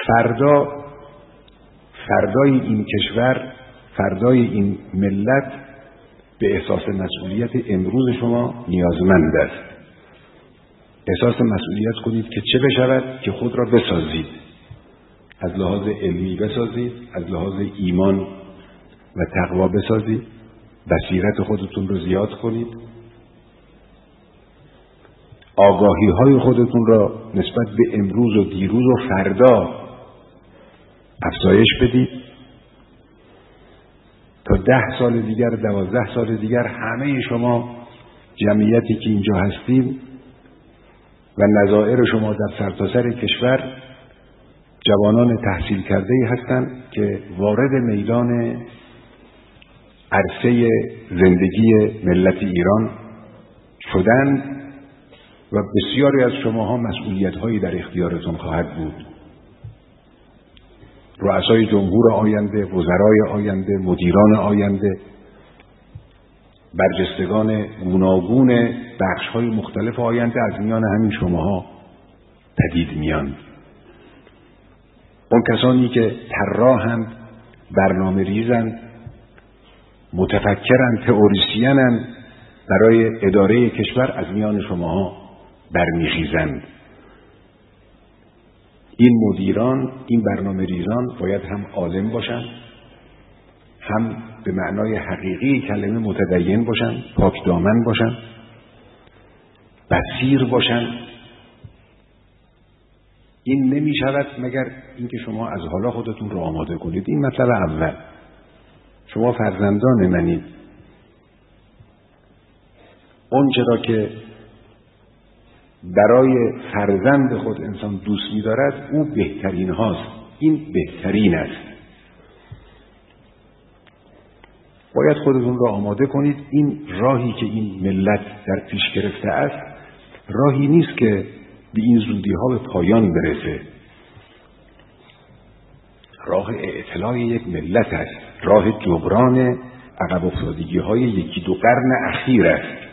فردای این کشور، فردای این ملت به احساس مسئولیت امروز شما نیازمند است. احساس مسئولیت کنید که چه بشود که خود را بسازید، از لحاظ علمی بسازید، از لحاظ ایمان و تقوا بسازید، بصیرت خودتون رو زیاد کنید، آگاهی های خودتون را نسبت به امروز و دیروز و فردا افزایش بدید تا 10 سال دیگر، 12 سال دیگر همه شما جمعیتی که اینجا هستیم و نظائر شما در سرتاسر کشور جوانان تحصیل کرده‌ای هستند که وارد میدان عرصه زندگی ملت ایران شدند و بسیاری از شماها مسئولیت‌هایی در اختیارتون خواهد بود. رؤسای جمهور آینده، وزرای آینده، مدیران آینده، برجستگان گوناگون بخش‌های مختلف آینده از میان همین شماها پدید میان. اون کسانی که طراحند، برنامه ریزند، متفکرند، تئوریسینند برای اداره کشور از میان شماها برمیخیزند. این مدیران، این برنامه ریزان باید هم عالم باشند، هم به معنای حقیقی کلمه متدین باشند، پاک دامن باشند، بصیر باشند. این نمی شود مگر اینکه شما از حالا خودتون رو آماده کنید. این مطلب اول. شما فرزندان منید. اون چرا که برای فرزند خود انسان دوست می دارد او بهترین هاست. این بهترین است. باید خودتون را آماده کنید. این راهی که این ملت در پیش گرفته است راهی نیست که به این زودی ها به پایان برسه. راه اعتلاع یک ملت است. راه جبران عقب افتادگی های 1-2 قرن اخیر است.